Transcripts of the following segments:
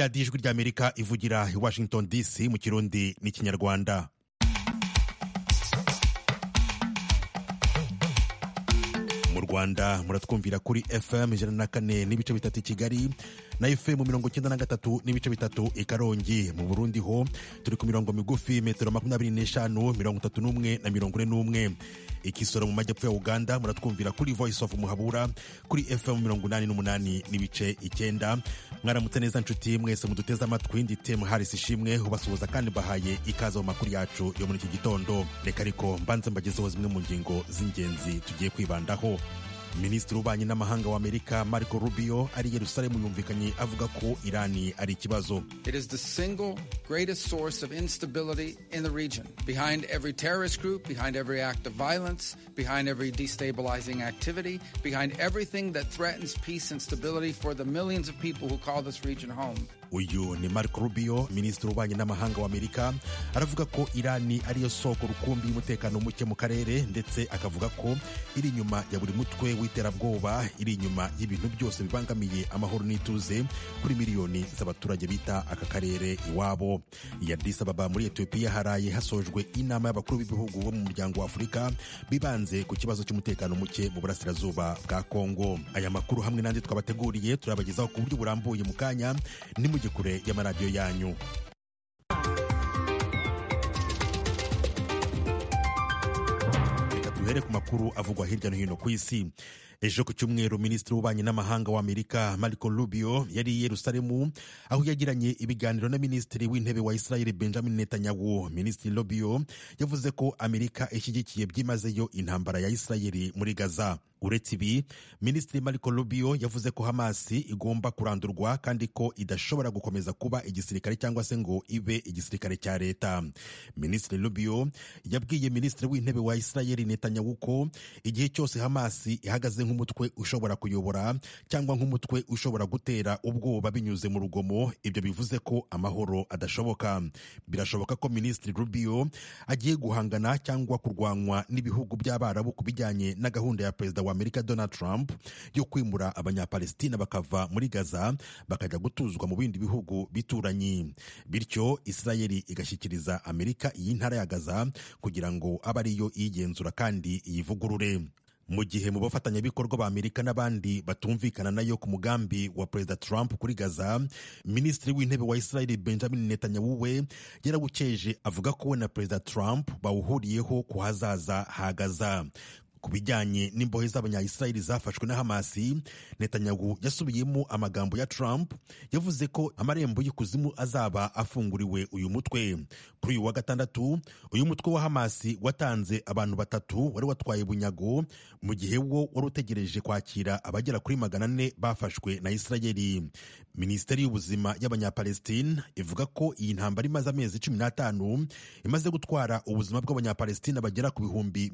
radiyo ijwi ry'Amerika ivugira i Washington DC mu Kirundi n'Ikinyarwanda. Mu Rwanda muratwumvira kuri FM 104.3 Kigali na FM 93.3 i Karongi. Mu Burundi ho turi ku mirongo migufi metero 25, 31 na 41. Ikisoro mu majyepfo ya Uganda muratwumvira kuri Voice of Muhabura kuri FM 88.9. Mwaramutse neza nshuti mwese muduteza amatwi. Ndi Tem Harris Ishimwe ubasuhuza kandi bahaye ikaze mu makuru yacu yo muri iki gitondo. Reka ariko mbanze mbagezeho zimwe mu ngingo z'ingenzi tugiye kwibandaho. Minisitiri w'ububanyi n'amahanga wa Amerika Marco Rubio ari Yerusalemu yumvikanye avuga ko Irani ari ikibazo. It is the single greatest source of instability in the region. Behind every terrorist group, behind every act of violence, behind every destabilizing activity, behind everything that threatens peace and stability for the millions of people who call this region home. Uyu ni Marco Rubio, minisitiri w'ububanyi n'amahanga wa Amerika, aravuga ko Irani ariyo soko rukumbi y'umutekano muke mu karere, ndetse akavuga ko iri inyuma ya buri mutwe w'iterabwoba, iri inyuma y'ibintu byose bibangamiye amahoro n'ituze kuri miliyoni z'abaturage bita aka karere iwabo. I Addis Ababa muri Ethiopia haraye hasojwe inama y'abakuru b'ibihugu bo mu muryango wa Afurika bibanze ku kibazo cy'umutekano muke mu burasirazuba bwa Kongo. Aya makuru hamwe n'andi twabateguriye turabagezaho ku buryo burambuye mu kanya, ni mu kure y'amaradiyo yanyu. Reka duhere ku makuru avugwa hirya no hino ku isi. Ejo ku cyumweru minisitiri w'ububanyi n'amahanga wa Amerika Marco Rubio yari i Yerusalemu aho yagiranye ibiganiro na minisitiri w'intebe wa Israel Benjamin Netanyahu. Minisitiri Rubio yavuze ko Amerika ishyigikiye byimazeyo intambara ya Israel muri Gaza. Uretse ibi, minisitiri Marco Rubio yavuze ko Hamas igomba kurandurwa kandi ko idashobora gukomeza kuba igisirikare cyangwa se ngo ibe igisirikare cya leta. Minisitiri Rubio yabwiye minisitiri w'intebe wa Israel Netanyahu ko igihe cyose Hamas ihagaze nk'umutwe ushobora kuyobora cyangwa nk'umutwe ushobora gutera ubwoba binyuze mu rugomo, ibyo bivuze ko amahoro adashoboka. Birashoboka ko minisitiri Rubio agiye guhangana cyangwa kurwanywa n'ibihugu by'Abarabu ku bijyanye na gahunda ya perezida wa Amerika Donald Trump yo kwimura abanyapalestina bakava muri Gaza bakajya gutuzwa mu bindi bihugu bituranyi, bityo Israeli igashyikiriza Amerika iyi ntara ya Gaza kugira ngo abe ariyo iyigenzura kandi iyivugurure. Mu gihe mu bafatanyabikorwa ba Amerika n'abandi batumvikana nayo ku mugambi wa perezida Trump kuri Gaza, minisitiri w'intebe wa Israel Benjamin Netanyahu we yarawukeje avuga ko we na perezida Trump bawuhuriyeho ku hazaza ha Gaza. Ku bijyanye n'imbohe z'abanya-Israeli zafashwe na Hamas, Netanyahu yasubiyemo amagambo ya Trump yavuze ko amarembo y'ikuzimu azaba afunguriwe uyu mutwe. Kuri uyu wa gatandatu, uyu mutwe wa Hamas watanze abantu 3 wari watwaye bunyago, mu gihe wo wari utegereje kwakira abagera kuri 400 bafashwe na Israeli. Minisiteri y'ubuzima y'abanyapalestina ivuga ko iyi ntambara imaze amezi 15 imaze gutwara ubuzima bw'abanyapalestina bagera ku bihumbi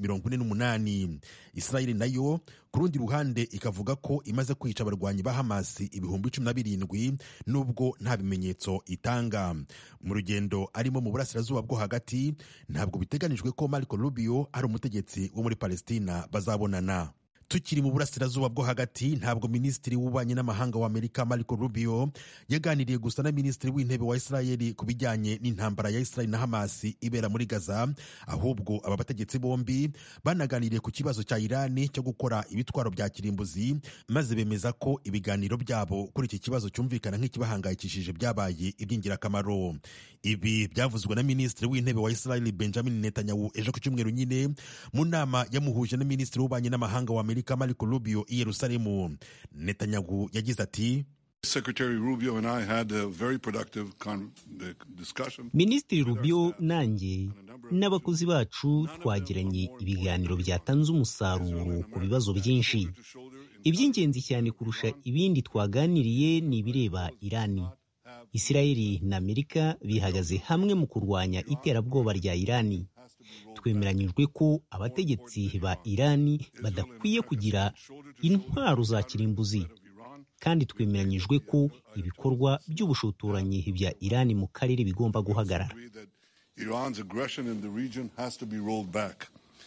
48. Israeli nayo ku rundi ruhande ikavuga ko imaze kwica abarwanyi ba Hamas ibihumbi 17 nubwo nta bimenyetso itanga. Mu rugendo arimo mu burasirazuba bwo hagati, ntabwo biteganijwe ko Marco Rubio ari umutegetsi wo muri Palestina bazabonana. Tukiri mu burasirazuba bwo hagati, ntabwo minisitiri w'ububanyi n'amahanga wa Amerika Marco Rubio yaganiriye gusa na minisitiri w'intebe wa Israel ku bijyanye n'intambara ya Israel na Hamas ibera muri Gaza, ahubwo aba bategetsi bombi banaganiriye ku kibazo cya Irani cyo gukora ibitwaro bya kirimbuzi, maze bemeza ko ibiganiro byabo kuri iki kibazo cyumvikana nk'ikibahangayikishije byabaye iby'ingirakamaro. Ibi byavuzwe na minisitiri w'intebe wa Israel Benjamin Netanyahu ejo ku cyumweru nyine mu nama yamuhuje na minisitiri w'ububanyi n'amahanga wa Amerika Marco Rubio i Yerusalemu. Netanyahu yagize ati: Secretary Rubio and I had a very productive discussion. Minisitiri Rubio nanjye n'abakozi bacu twagiranye ibiganiro byatanze umusaruro ku bibazo byinshi. Iby'ingenzi cyane kurusha ibindi twaganiriye ni ibireba Irani. Isirayeli na Amerika bihagaze hamwe mu kurwanya iterabwoba rya Irani. Twemeranyijwe ko abategetsi ba Irani badakwiye kugira intwaro za kirimbuzi, kandi twemeranyijwe ko ibikorwa by'ubushotoranyi bya Irani mu karere bigomba guhagarara.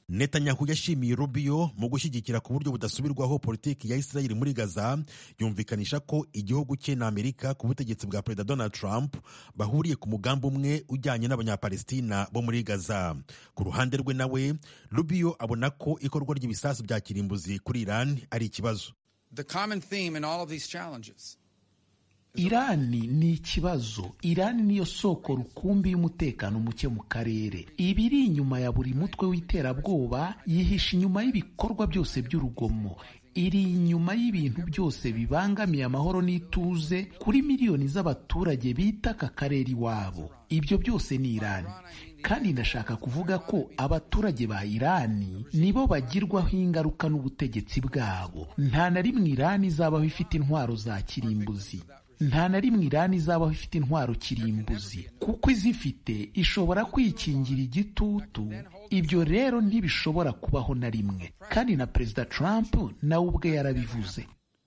Netanyahu yashimiye Rubio mu gushyigikira ku buryo budasubirwaho politiki ya Israel muri Gaza, yumvikanisha ko igihugu cye na Amerika ku butegetsi bwa Perezida Donald Trump bahuriye ku mugambi umwe ujyanye n'abanyapalestina bo muri Gaza. Ku ruhande rwe nawe, Rubio abona ko ikorwa ry'ibisasu bya kirimbuzi kuri Iran ari ikibazo. The common theme in all of these challenges, Irani ni ikibazo. Irani niyo soko rukumbi y'umutekano muke mu karere. Ibiri inyuma ya buri mutwe w'iterabwoba, yihisha inyuma y'ibikorwa byose by'urugomo, iri inyuma y'ibintu byose bibangamiye amahoro n'ituze kuri miliyoni z'abaturage bita aka karere iwabo. Ibyo byose ni Irani, kandi ndashaka kuvuga ko abaturage ba Irani nibo bagirwaho ingaruka n'ubutegetsi bwabo. Nta na rimwe Irani izabaho ifite intwaro za kirimbuzi. Nta na rimwe Irani izabaho ifite intwaro kirimbuzi, kuko izifite ishobora kwikingira igitutu. Ibyo rero ntibishobora kubaho na rimwe, kandi na Perezida Trump nawe ubwe yarabivuze.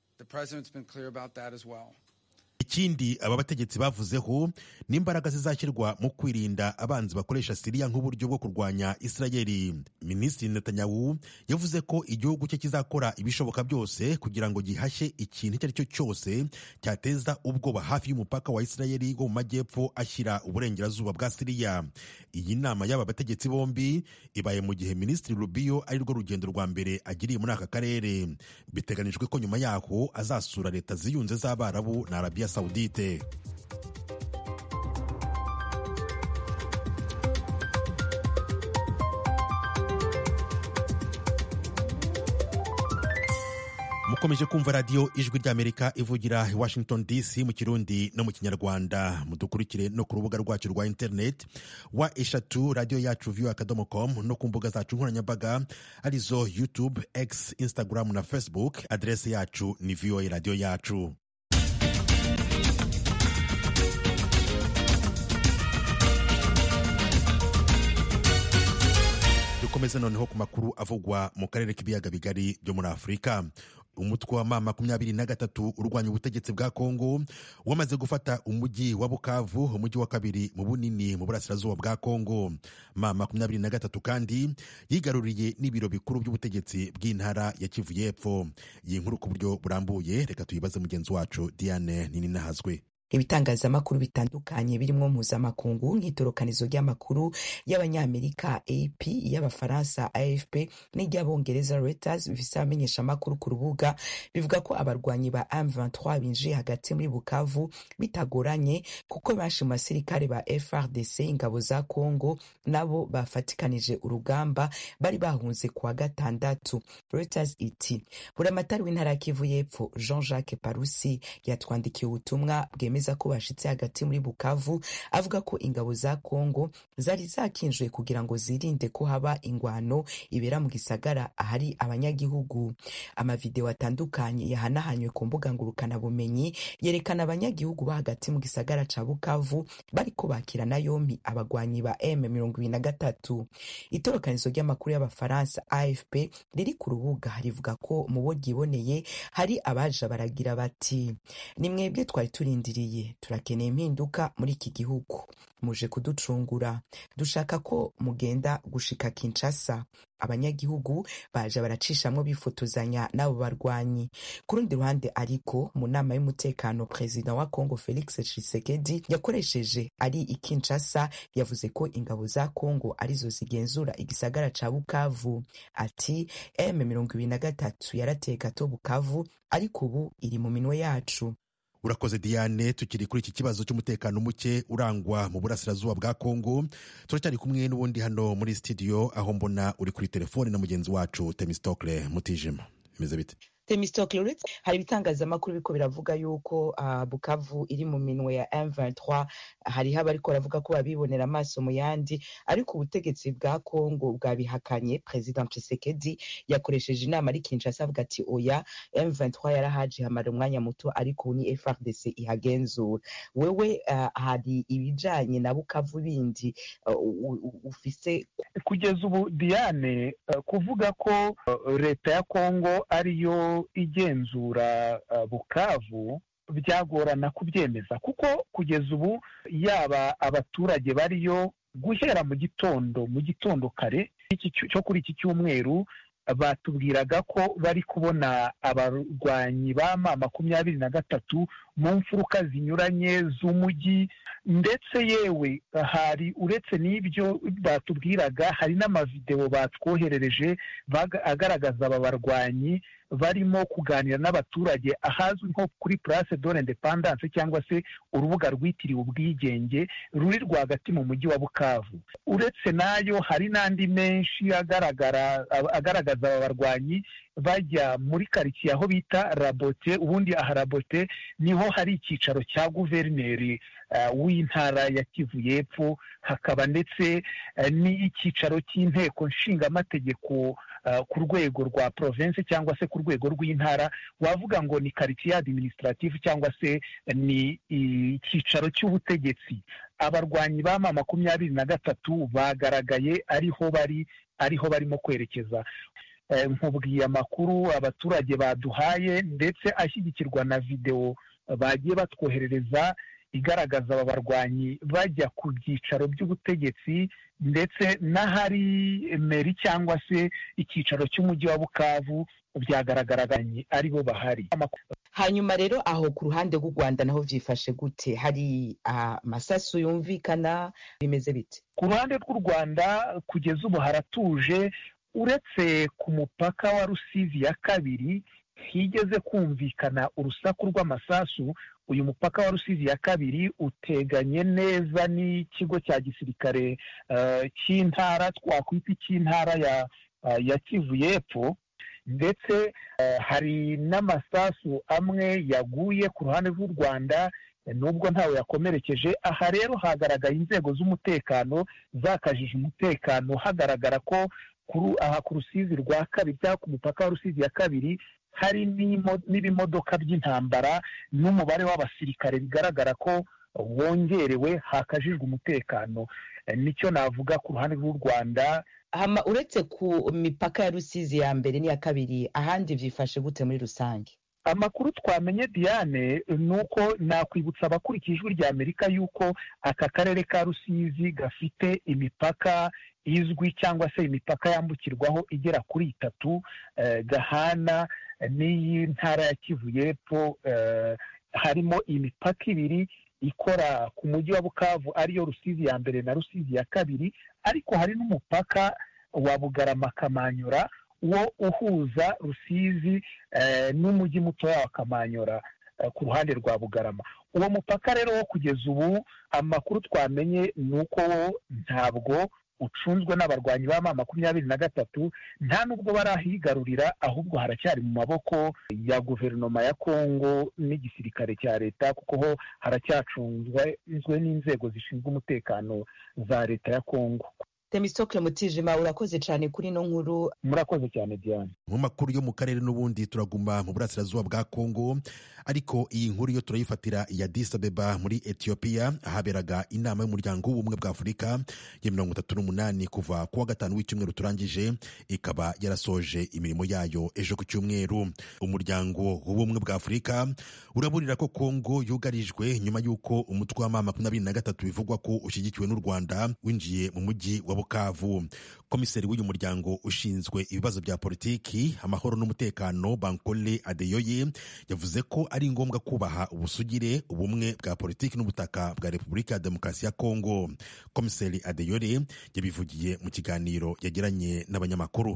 Ikindi aba bategetsi bavuzeho ni imbaraga zizashyirwa mu kwirinda abanzi bakoresha Siriya nk'uburyo bwo kurwanya Israeli. Minisitiri Netanyahu yavuze ko igihugu cye kizakora ibishoboka byose kugira ngo gihashye ikintu icyo ari cyo cyose cyateza ubwoba hafi y'umupaka wa Israeli wo mu majyepfo ashyira uburengerazuba bwa Siriya. Iyi nama y'aba bategetsi bombi ibaye mu gihe Minisitiri Rubio ari rwo rugendo rwa mbere agiriye muri aka karere. Biteganijwe ko nyuma yaho azasura Leta Ziyunze z'Abarabu na Arabia Saudite. Mukomeje kumva radiyo Ijwi ry'Amerika ivugira i Washington DC mu Kirundi no mu Kinyarwanda. Mudukurikire no ku rubuga rwacu rwa internet wa eshatu radio yacu voa.com no ku mbuga zacu nkoranyambaga arizo YouTube, X, Instagram na Facebook. Adrese yacu ni VOA radio yacu. Dukomeze noneho ku makuru avugwa mu karere k'ibiyaga bigari byo muri Afurika. Umutwe wa M23 urwanya ubutegetsi bwa Kongo wamaze gufata umujyi wa Bukavu, umujyi wa kabiri mu bunini mu burasirazuba bwa Kongo. M23 kandi yigaruriye n'ibiro bikuru by'ubutegetsi bw'intara ya Kivu y'Epfo. Iyi nkuru ku buryo burambuye reka tuyibaze mugenzi wacu Diane Nininahazwe. Ibitangazamakuru bitandukanye birimo mpuzamakungu nk'itorokanizo ry'amakuru y'Abanyamerika AP, y'Abafaransa AFP n'iry'Abongereza Reuters bifise abamenyesha amakuru ku rubuga bivuga ko abarwanyi ba M23 binjiye hagati muri Bukavu bitagoranye, kuko benshi mu basirikare ba FARDC ingabo za Kongo nabo bafatikanije urugamba bari bahunze kuwa gatandatu. Reuters iti buramatari w'intara ya Kivu y'Epfo Jean-Jacques Parusi yatwandikiye ubutumwa bwemeza ko bashitse hagati muri Bukavu, avuga ko ingabo za Kongo zari zakinjwe kugira ngo zirinde ko haba ingwano ibera mu gisagara ahari abanyagihugu. Amavideo atandukanye yahanahanywe ku mbuga ngurukana bumenyi yerekana abanyagihugu ba hagati mu gisagara ca Bukavu bariko bakirana yompi abagwanyi ba M23. Itorokanizo ry'amakuru y'Abafaransa AFP riri ku rubuga rivuga ko mu bo ryiboneye hari abaje baragira bati ni mwebwe twari turindiriye, turakeneye impinduka muri iki gihugu, muje kuducungura, dushaka ko mugenda gushika Kinshasa. Abanyagihugu baje baracishamwo bifotozanya n'abo barwanyi. Ku rundi ruhande ariko mu nama y'umutekano Perezida wa Kongo Felix Tshisekedi yakoresheje ari i Kinshasa yavuze ko ingabo za Kongo arizo zigenzura igisagara ca Bukavu. Ati M23 yarateye gato Bukavu ariko ubu iri mu minwe yacu. Urakoze Diane. Tukiri kuri iki kibazo cy'umutekano muke urangwa mu burasirazuba bwa Kongo, turacyari kumwe n'ubundi hano muri studio, aho mbona uri kuri telefone na mugenzi wacu Temistokle Mutijima. Bimeze bite? Temistokle, hari ibitangazamakuru biko biravuga yuko Bukavu iri mu minwe ya M23, hariho abariko baravuga ko babibonera amaso mu yandi, ariko ubutegetsi bwa Kongo bwabihakanye. President Tshisekedi yakoresheje inama ari Kinshasa avuga ati oya, M23 yarahaje hamara umwanya muto ariko ni FARDC ihagenzura. Wewe hari ibijanye na Bukavu bindi ufise kugeza ubu Diane, kuvuga ko leta ya Kongo ariyo igenzura Bukavu byagorana kubyemeza, kuko kugeza ubu yaba abaturage bariyo guhera mu gitondo kare cyo kuri iki cyumweru batubwiraga ko bari kubona abarwanyi ba M23 mu mfuruka zinyuranye z'umujyi, ndetse yewe hari uretse n'ibyo batubwiraga hari n'amavideo batwoherereje agaragaza aba barwanyi barimo kuganira n'abaturage ahazwi nko kuri Place de l'Independance cyangwa se urubuga rwitiriwe ubwigenge ruri rwagati mu mujyi wa Bukavu. Uretse nayo hari n'andi menshi agaragaza aba barwanyi bajya muri karitsiye aho bita Rabote. Ubundi aha Rabote niho hari icyicaro cya guverineri w'intara ya Kivu y'Epfo, hakaba ndetse n'icyicaro cy'inteko nshingamategeko ku rwego rwa province cyangwa se ku rwego rw'intara. Wavuga ngo ni quartier administrative cyangwa se ni icyicaro cy'ubutegetsi. Abarwanyi ba M23 bagaragaye ariho barimo kwerekeza. Nkubwiye amakuru abaturage baduhaye ndetse ashyigikirwa na video bagiye batwoherereza igaragaza aba barwanyi bajya ku byicaro by'ubutegetsi ndetse n'ahari meri cyangwa se icyicaro cy'umujyi wa Bukavu byagaragaraga aribo bahari. Hanyuma rero aho ku ruhande rw'u Rwanda naho vyifashe gute? Hari amasasu yumvikana, bimeze bite? Ku ruhande rw'u Rwanda kugeza ubu haratuje, uretse ku mupaka wa Rusizi ya kabiri higeze kumvikana urusaku rw'amasasu. Uyu mupaka wa Rusizi ya kabiri uteganye neza n'ikigo cya gisirikare cy'intara, twakwita cy'intara ya Kivu y'Epfo, ndetse hari n'amasasu amwe yaguye ku ruhande rw'u Rwanda nubwo ntawe yakomerekeje. Aha rero hagaragaye inzego z'umutekano zakajije umutekano, hagaragara ko aha ku Rusizi rwa kabiri cyangwa ku mupaka wa Rusizi ya kabiri hari n'ibimodoka by'intambara n'umubare w'abasirikare bigaragara ko wongerewe, hakajijwe umutekano. Nicyo navuga ku ruhande rw'u Rwanda. Uretse ku mipaka ya Rusizi ya mbere n'iya kabiri, ahandi vyifashe gute muri rusange? Amakuru twamenye Diane nuko nakwibutsa abakurikije ijwi rya Amerika yuko aka karere ka Rusizi gafite imipaka izwi cyangwa se imipaka yambukirwaho igera kuri 3 gahana n'iyi ntara ya Kivu y'Epfo. Harimo imipaka ibiri ikora ku mujyi wa Bukavu ariyo Rusizi ya mbere na Rusizi ya kabiri, ariko hari n'umupaka wa Bugarama Kamanyora wo uhuza Rusizi n'umujyi muto wa Kamanyora ku ruhande rwa Bugarama. Uwo mupaka rero wo kugeza ubu amakuru twamenye nuko ntabwo ucunzwe n'abarwanyi ba M23, nta nubwo barahigarurira, ahubwo haracyari mu maboko ya guverinoma ya Kongo n'igisirikare cya leta, kuko ho haracyacunzwe n'inzego zishinzwe umutekano za leta ya Kongo. Temistokle Mutijima, urakoze cyane kuri no nkuru. Murakoze cyane Diane. Mu makuru yo mu karere n'ubundi turaguma mu burasirazuba bwa Kongo, ariko iyi nkuru yo turayifatira ya Addis Abeba muri Ethiopia, ahaberaga inama y'umuryango w'ubumwe bwa Afurika ya 38 kuva kuwa gatanu w'icyumweru turangije, ikaba yarasoje imirimo yayo ejo ku cyumweru. Umuryango w'ubumwe bwa Afurika uraburira ko Kongo yugarijwe nyuma y'uko umutwe wa M23 bivugwa ko ushyigikiwe n'u Rwanda winjiye mu mujyi wa Bukavu. Komiseri w'uyu muryango ushinzwe ibibazo bya politiki, amahoro n'umutekano, Bankole Adeyoye, yavuze ko ari ngombwa kubaha ubusugire, ubumwe bwa politiki n'ubutaka bwa Repubulika ya Demokarasi ya Kongo. Komiseri Adeyoye yabivugiye mu kiganiro yagiranye n'abanyamakuru.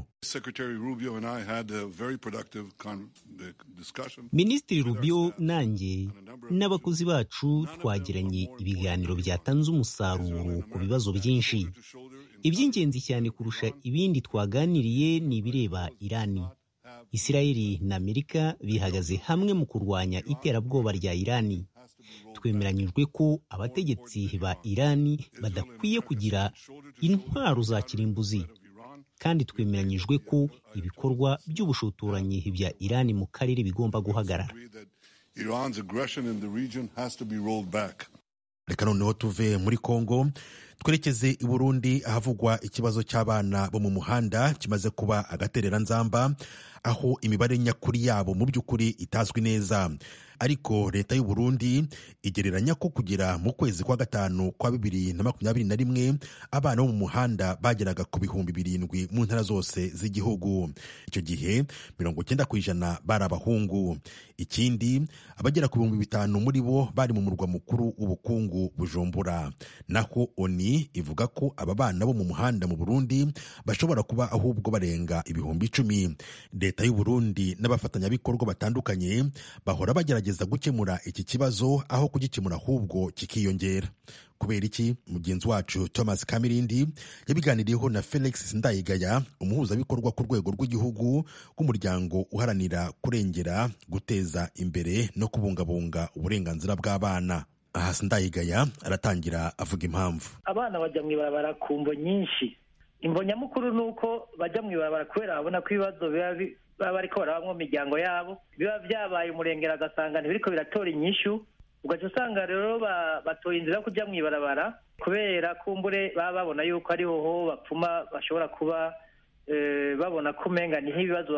Minisitiri Rubio nanjye n'abakozi bacu twagiranye ibiganiro byatanze umusaruro ku bibazo byinshi. Iby'ingenzi cyane kurusha ibindi twaganiriye ni ibireba Irani. Isirayeli na Amerika bihagaze hamwe mu kurwanya iterabwoba rya Irani. Twemeranyijwe ko abategetsi ba Irani badakwiye kugira intwaro za kirimbuzi, kandi twemeranyijwe ko ibikorwa by'ubushotoranyi bya Irani mu karere bigomba guhagarara. Reka noneho tuve muri Kongo twerekeze i Burundi ahavugwa ikibazo cy'abana bo mu muhanda kimaze kuba agatereranzamba, aho imibare nyakuri yabo mu by'ukuri itazwi neza. Ariko leta y'u Burundi igereranya ko kugera mu kwezi kwa gatanu kwa 2021 abana bo mu muhanda bageraga ku 7,000 mu ntara zose z'igihugu. Icyo gihe 90% bari abahungu. Ikindi, abagera ku 5,000 muri bo bari mu murwa mukuru w'ubukungu Bujumbura. Naho ONI ivuga ko aba bana bo mu muhanda mu Burundi bashobora kuba ahubwo barenga 10,000. Leta y'u Burundi n'abafatanyabikorwa batandukanye bahora bagerageza gukemura iki kibazo aho kugikemura ahubwo kikiyongera. Kubera iki? Mugenzi wacu Thomas Kamirindi yabiganiriyeho na Felix Ndayigaya, umuhuzabikorwa ku rwego rw'igihugu k'umuryango uharanira kurengera, guteza imbere no kubungabunga uburenganzira bw'abana. Aha Ndayigaya aratangira avuga impamvu. Abana bajya mu ibarabara ku mvo nyinshi. Imvo nyamukuru ni uko bajya mu ibarabara kubera babona ko ibibazo baba bariko barabamwo mu miryango yabo biba byabaye umurengera, agasanga ntibiriko biratora inyishu. Ugaca usanga rero batoye inzira yo kujya mu ibarabara kubera kumbure baba babona yuko ariho ho bapfuma bashobora kuba babona ko umenga niho ibibazo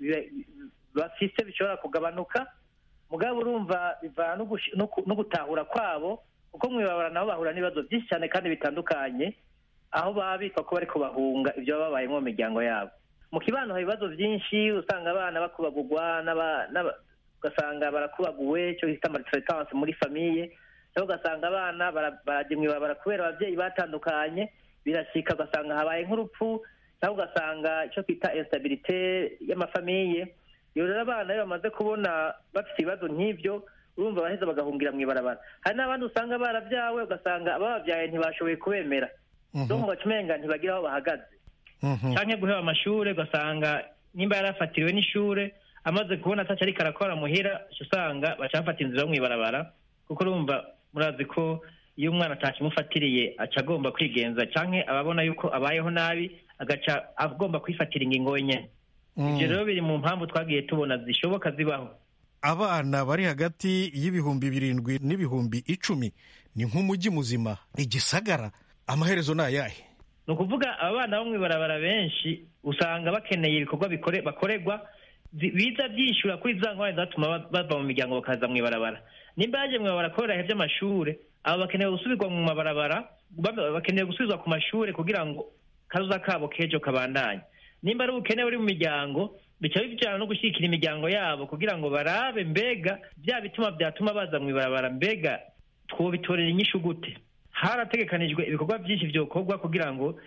bafise bishobora kugabanuka. Mugabo urumva bivana no gutahura kwabo, kuko mu ibarabara nabo bahura n'ibibazo byinshi cyane kandi bitandukanye, aho baba bitwa ko bariko bahunga ibyo baba babayemo mu miryango yabo. Mu kibano hari ibibazo byinshi, usanga abana bakubagurwa ugasanga barakubaguwe, cyo bita maltraitance muri famiye, cyangwa ugasanga abana barajya mu ibarabara kubera ababyeyi batandukanye, birashika ugasanga habaye nk'urupfu, cyangwa ugasanga icyo twita instabilité y'amafamiye. Iyo rero abana iyo bamaze kubona bafite ibibazo nk'ibyo, urumva baheza bagahungira mu ibarabara. Hari n'abandi usanga barabyawe, ugasanga abababyaye ntibashoboye kubemera, donc bacumenga ntibagira aho bahagaze. Canke guheba amashure, ugasanga nimba yarafatiriwe n'ishure amaze kubona ataco ariko arakora muhira, usanga bacafata inzira yo mw'ibarabara, kuko urumva murazi ko iyo umwana atakimufatiriye aca agomba kwigenza, canke ababona yuko abayeho nabi agaca agomba kwifatira ingingo wenyene. Ivyo rero biri mu mpamvu twagiye tubona zishoboka zibaho. Abana bari hagati y'7,000 n'ibihumbi 10 ni nk'umujyi muzima, igisagara. Amaherezo ni ayahe? Ni ukuvuga abana bo mw'ibarabara benshi usanga bakeneye ibikorwa bakorerwa biza byishyura kuri za ngwara zatuma bava mu miryango bakaza mw'ibarabara. Nimba yaje mw'ibarabara kubera ibihe by'amashure, abo bakeneye gusubirwa mu mabarabara, bakeneye gusubizwa ku mashure kugira ngo kazoza kabo kejo kabandanye. Nimba ari ubukene buri mu miryango, bica bijyana no gushyigikira imiryango yabo kugira ngo barabe mbega bya bituma byatuma baza mw'ibarabara, mbega twobitorera inyishu gute. Harategekanijwe ibikorwa byinshi byokorwa kugira ngo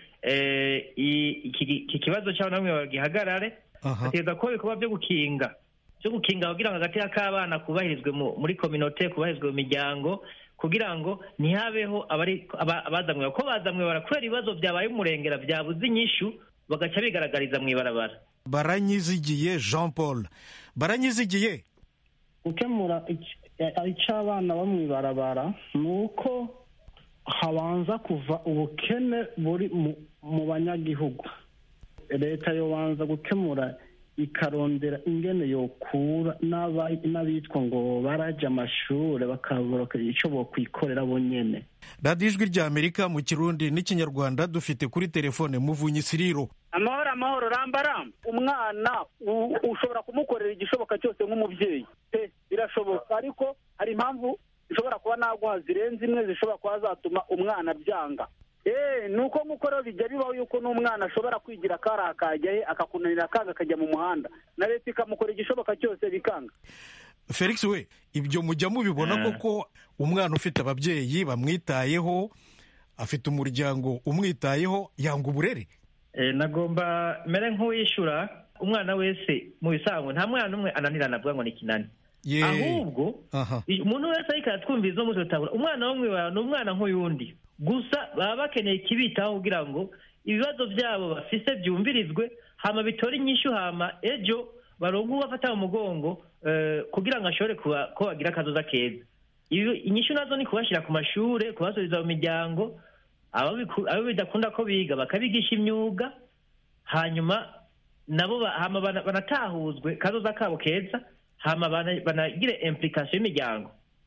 iki kibazo cy'abana bamwe gihagarare. Hategeza ko ibikorwa byo gukinga kugira ngo hagati y'akabana kubahirizwe muri communauté, kubahirizwe mu miryango, kugira ngo ntihabeho abazamwe ko bazamwe barakora ibibazo byabaye umurengera byabuze inyishu bagaca bigaragariza mu ibarabara. Baranyizigiye Jean Paul, baranyizigiye gukemura icy'abana bo mu ibarabara ni uko habanza kuva ubukene buri mu banyagihugu. Leta yobanza gukemura ikarondera ingene yokura n'abitwa ngo baraje amashure bakabura icyo bokwikorera bonyene. Radio Ijwi ry'Amerika mu Kirundi n'Ikinyarwanda dufite kuri telefone Muvunyi Siriro. Amahoro rambaramba. Umwana ushobora kumukorera igishoboka cyose nk'umuvyeyi, birashoboka, ariko hari impamvu zishobora kuba naguha zirenze imwe zishobora kuba zatuma umwana byanga. Nuko mukoro bijya bibaho yuko n'umwana ashobora kwigira kara akajyahe akakunanira akanga akajya mu muhanda, na leta ikamukora igishoboka cyose bikanga. Felix we, ibyo mujya mubibona koko umwana ufite ababyeyi bamwitayeho, afite umuryango umwitayeho, yanga uburere? Nagomba mere nk'uwishura umwana wese mu bisanzwe, nta mwana umwe ananirana avuga ngo ni kinani. Ahubwo umuntu wese ariko atwumviza no mutotabura umwana wo mwibara ni umwana nk'uyundi, gusa baba bakeneye ikibitaho kugira ngo ibibazo byabo bafise byumvirizwe, hama bitore inyishu, hama ejo barongo bafata mu mugongo kugira ngo ashobore ko bagira akazoza keza. Inyishu nazo ni kubashira ku mashure, kubasubiza mu miryango, abo bidakunda ko biga bakabigisha imyuga, hanyuma nabo banatahuzwe kazoza kabo keza, hama banagire implication y'imiryango.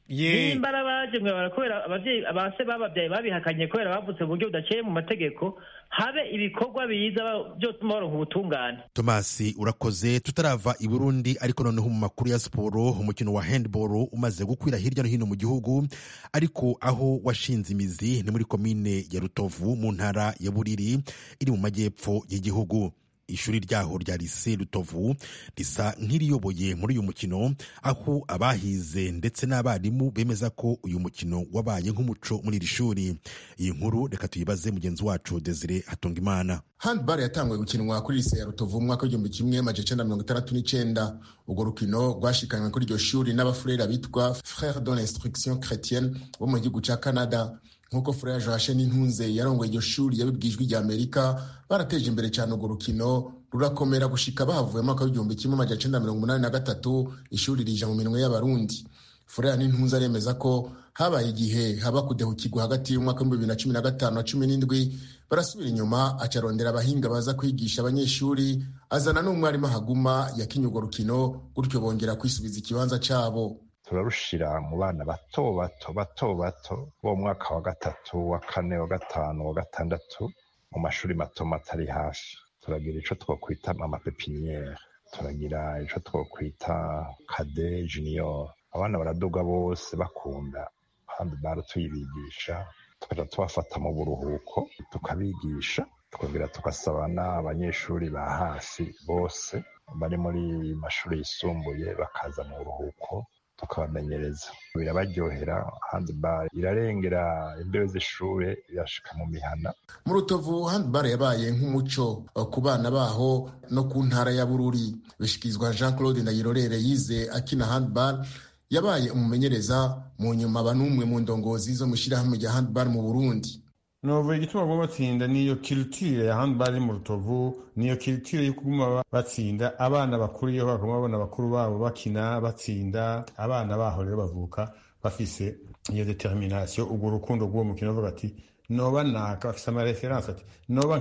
nimba arabaje mwibara kubera abavyeyi abase bababyaye babihakanye kubera bavutse mu buryo budaciye mu mategeko, habe ibikorwa biza byotuma baronka ubutungane. Tomasi, urakoze. Tutarava i Burundi ariko noneho mu makuru ya siporo, umukino wa handball umaze gukwira hirya no hino mu gihugu, ariko aho washinze imizi ni muri komine ya Rutovu mu ntara ya Buriri iri mu majyepfo y'igihugu. Ishuri ryaho rya Lycée Rutovu risa nk'iriyoboye muri uyu mukino, aho abahize ndetse n'abarimu bemeza ko uyu mukino wabaye nk'umuco muri iri shuri. Iyi nkuru reka tuyibaze mugenzi wacu Desire Hatungimana. Handball yatanguye gukinwa kuri Lycée ya Rutovu mu mwaka w'igihumbi kimwe amajana icenda mirongo itandatu n'icenda. Urwo rukino rwashikanywe kuri iryo shuri n'abafurera bitwa Frères de l'Instruction Chrétienne bo mu gihugu ca Canada. Nk'uko Frère Joachim Intunze yarongoye iryo shuri yabibwijwe rya Amerika, barateje imbere cyane urwo rukino rurakomera gushika bahavuye mu mwaka w'igihumbi kimwe amajana icenda mirongo umunani na gatatu ishuri rija mu minwe y'Abarundi. Frère Intunze aremeza ko habaye igihe haba kudehukirwa hagati y'umwaka w'ibihumbi bibiri na cumi na gatanu na cumi n'indwi, barasubira inyuma acarondera abahinga baza kwigisha abanyeshuri, azana n'umwarimu ahaguma yakinye urwo rukino, gutyo bongera kwisubiza ikibanza cabo. Turarushira mu bana bato bo mwaka wa gatatu, wa kane, wa gatanu, wa gatandatu mu mashuri mato matari hafi. Turagira ico twokwita amapepiniere, turagira ico twokwita cadet junior. Abana baraduga bose bakunda handball tuyibigisha, tukaja tubafata mu buruhuko tukabigisha, tukongera tugasaba n'abanyeshuri ba hafi bose bari muri mashuri yisumbuye bakaza mu buruhuko tukabamenyereza. Birabaryohera. Handball irarengera imbeho z'ishure, irashika mu mihana. Mu Rutovu handball yabaye nk'umuco ku bana baho no ku ntara ya Bururi. Bishikizwa Jean Claude Ndayirorere yize akina handball, yabaye umumenyereza mu nyuma banumwe mu ndongozi zo mushirahamwe rya handball mu Burundi. Novuga igituma baguma batsinda niyo culture ya handball mu Rutovu, niyo culture yo kuguma batsinda. Abana bakuru iyo baguma babona bakuru babo bakina batsinda, abana baho rero bavuka bafise iyo determination, ubwo rukundo rw'uwo mukino, bavuga ati noba naka, bafise ama reference ati noba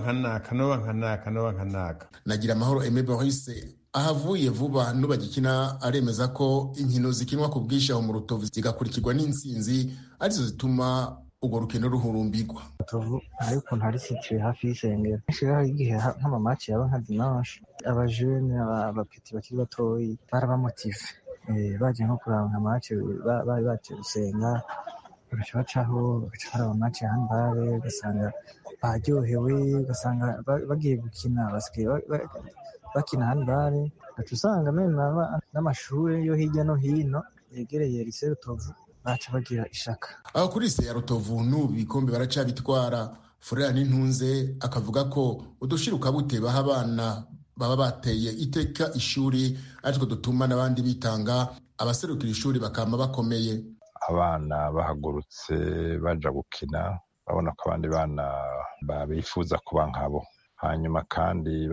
nkanaka. Nagira amahoro Aimé Boris ahavuye vuba n'ubagikina aremeza ko inkino zikinwa ku bwishaho mu Rutovu zigakurikirwa n'intsinzi arizo zituma urwo rukino ruhurumbirwa. Rutovu ariko ntari situye hafi y'isengero. Shira igihe nk'amamaci yaba nka dimanche, abajene abapeti bakiri batoyi barabamotive, baje nko kuraba nka match bari baje gusenga, bagaca bacaho bagaca baraba match ya handball, ugasanga baryohewe, ugasanga bagiye gukina basigaye bakina handball. Gaca usanga n'amashuri yo hirya no hino yegereye Lycée Rutovu baca bagira ishaka. Aho kuri Lycée ya Rutovu n'ubu ibikombe baracabitwara. Frère Nintunze akavuga ko udushiruka butebaho abana baba bateye iteka ishuri ariko dutuma n'abandi bitanga, abaserukira ishuri bakama bakomeye. Abana bahagurutse baja gukina, babona ko abandi bana babifuza kuba nkabo. Hanyuma kandi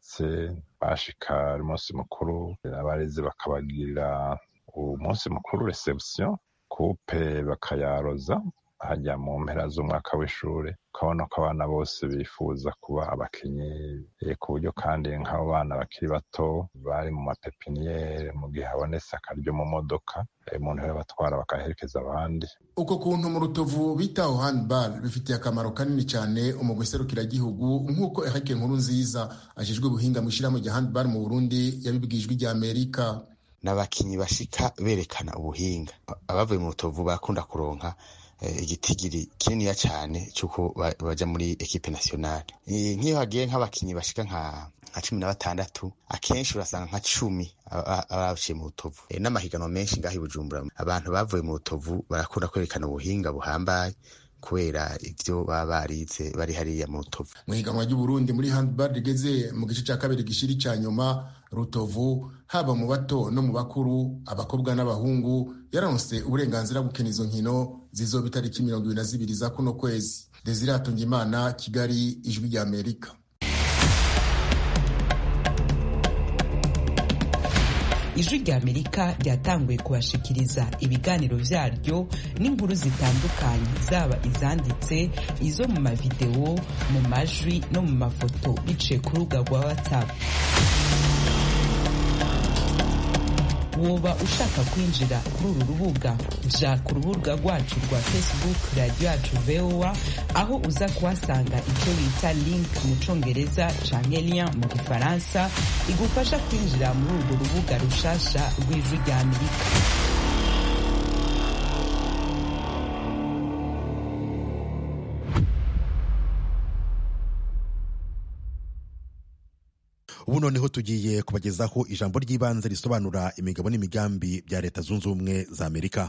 bashika umunsi mukuru, abarezi bakabagirira umunsi mukuru reception, coupe bakayaroza hajya mu mpera z'umwaka w'ishure. Ukabona ko abana bose bifuza kuba abakinyi, ku buryo kandi nk'abo bana bakiri bato bari mu mapepiniere, mu gihe habonetse akaryo mu modoka umuntu yabatwara bakaherekeza abandi. Uko kuntu mu Rutovu bitaho handball bifitiye akamaro kanini cyane umugwi serukiragihugu, nk'uko Eric Nkurunziza ajejwe ubuhinga mu ishirahamwe rya handball mu Burundi yabibwijwe rya Amerika. N'abakinyi bashika berekana ubuhinga. Abavuye mu Rutovu bakunda kuronka igitigiri kininiya cyane cyuko baja muri equipe nationale. Nk'iyo hagiye nk'abakinyi bashika nka 16, akenshi urasanga nka 10 abaciye mu Rutovu. N'amahiganwa menshi ngaho i Bujumbura, abantu bavuye mu Rutovu barakunda kwerekana ubuhinga buhambaye kubera ivyo baba barize bari hariya mu Rutovu. Mu higanwa ry'u Burundi muri handball rigeze mu gice cya kabiri gishiri cya nyuma, Rutovu haba mu bato no mu bakuru, abakobwa n'abahungu yaronse uburenganzira gukina izo nkino zizoba itariki 22 za kuno kwezi. Desire Hatungimana, Kigali, Ijwi rya Amerika. Ijwi rya Amerika ryatanguye kubashikiriza ibiganiro vyaryo n'inkuru zitandukanye, zaba izanditse, izo mu mavideo, mu majwi no mu mafoto biciye ku rubuga rwa WhatsApp. woba ushaka kwinjira kuri uru rubuga ja ku rubuga rwacu rwa Facebook radio yacu VOA aho uza kuhasanga icyo bita link mu congereza canke lien mu gifaransa igufasha kwinjira muri urwo rubuga rushasha rw'Ijwi rya Amerika. ubu noneho tugiye kubagezaho ijambo ry'ibanze risobanura imigabo n'imigambi bya Leta Zunze Ubumwe za Amerika.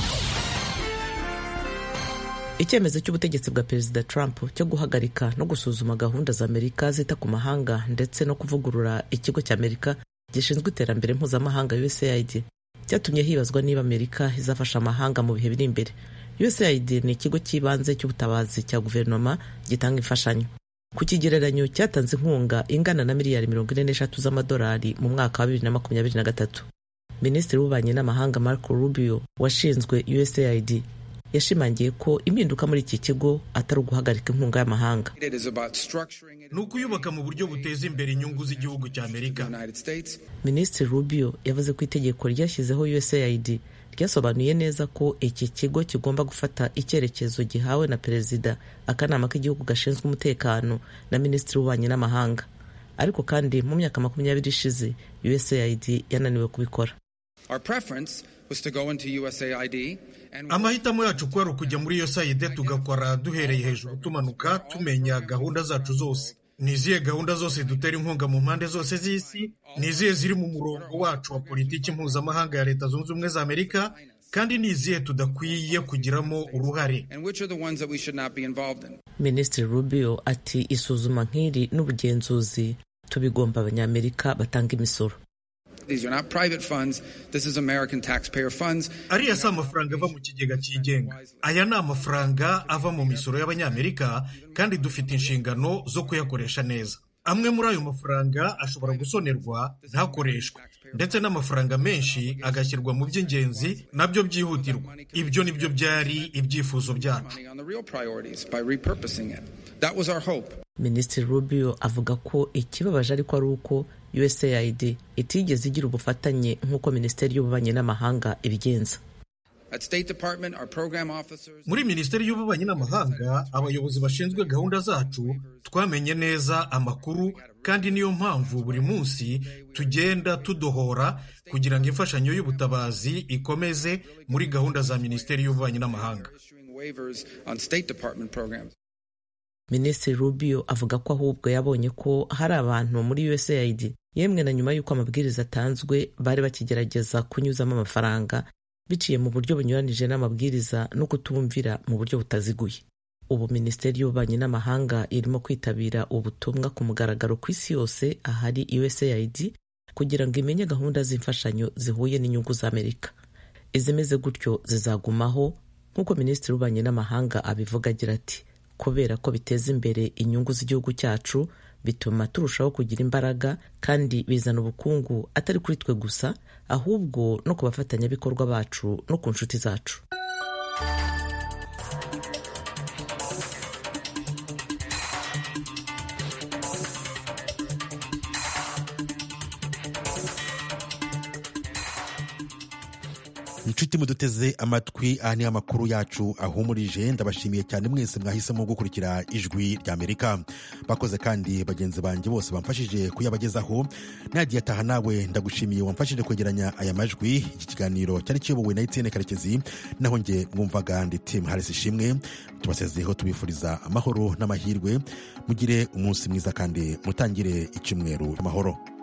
Icyemezo cy'ubutegetsi bwa Perezida Trump cyo guhagarika no gusuzuma gahunda za Amerika zita ku mahanga ndetse no kuvugurura ikigo cya Amerika gishinzwe iterambere mpuzamahanga USAID cyatumye hibazwa niba Amerika izafasha amahanga mu bihe biri imbere. USAID ni ikigo cy'ibanze cy'ubutabazi cya guverinoma gitanga imfashanyo. Ku kigereranyo cyatanze inkunga ingana na miliyari 43 z'amadolari mu mwaka wa 2023. Minisitiri w'ububanyi n'amahanga Marco Rubio washinzwe USAID yashimangiye ko impinduka muri iki kigo atari uguhagarika inkunga y'amahanga. Ni ukuyubaka mu buryo buteza imbere inyungu z'igihugu cya Amerika. Minisitiri Rubio yavuze ko itegeko ryashyizeho USAID ryasobanuye neza ko iki kigo kigomba gufata icyerekezo gihawe na Perezida, akanama k'igihugu gashinzwe umutekano na Minisitiri w'ububanyi n'amahanga. Ariko kandi mu myaka 20 ishize USAID yananiwe kubikora. Amahitamo yacu kwari ukujya muri USAID tugakora duhereye hejuru tumanuka tumenya gahunda zacu zose. Nizihe gahunda zose dutera inkunga mu mpande zose z'isi, nizihe ziri mu murongo wacu wa politiki mpuzamahanga ya Leta Zunze Ubumwe za Amerika, kandi nizihe tudakwiye kugiramo uruhare. Minisitiri Rubio ati isuzuma nk'iri n'ubugenzuzi tubigomba abanyamerika batanga imisoro. These are not private funds. This is American taxpayer funds. Ariya si amafaranga ava mu kigega cyigenga. Aya ni amafaranga ava mu misoro y'abanyamerika kandi dufite inshingano zo kuyakoresha neza. Amwe muri ayo mafaranga ashobora gusonerwa ntakoreshwe, ndetse n'amafaranga menshi agashyirwa mu by'ingenzi nabyo byihutirwa. Ibyo nibyo byari ibyifuzo byacu. Minisitiri Rubio avuga ko ikibabaje ariko ari uko USAID itigeze igira ubufatanye nk'uko Minisiteri y'Ububanyi n'Amahanga ibigenza. Muri Minisiteri y'Ububanyi n'Amahanga abayobozi bashinzwe gahunda zacu twamenye neza amakuru, kandi niyo mpamvu buri munsi tugenda tudohora kugira ngo imfashanyo y'ubutabazi ikomeze muri gahunda za Minisiteri y'Ububanyi n'Amahanga. Minisitiri Rubio avuga ko ahubwo yabonye ko hari abantu muri USAID yemwe na nyuma y'uko amabwiriza atanzwe bari bakigerageza kunyuzamo amafaranga biciye mu buryo bunyuranije n'amabwiriza no kutumvira mu buryo butaziguye. Ubu Minisiteri y'Ububanyi n'Amahanga irimo kwitabira ubutumwa ku mugaragaro ku isi yose ahari USAID kugira ngo imenye gahunda z'imfashanyo zihuye n'inyungu za Amerika. Izimeze gutyo zizagumaho nk'uko Minisitiri w'Ububanyi n'Amahanga abivuga agira ati kubera ko biteza imbere inyungu z'igihugu cyacu bituma turushaho kugira imbaraga kandi bizana ubukungu atari kuri twe gusa ahubwo no ku bafatanyabikorwa bacu no ku nshuti zacu. Inshuti muduteze amatwi, aha ni amakuru yacu ahumurije. Ndabashimiye cyane mwese mwahisemo gukurikira Ijwi rya Amerika. Bakoze kandi bagenzi banjye bose bamfashije kuyabagezaho. Nadia Taha nawe ndagushimiye wamfashije kwegeranya aya majwi. Iki kiganiro cyari kiyobowe na Etienne Karekezi, naho nge mwumvaga ndi Tim Harris Ishimwe. Tubasezeho tubifuriza amahoro n'amahirwe. Mugire umunsi mwiza kandi mutangire icyumweru amahoro.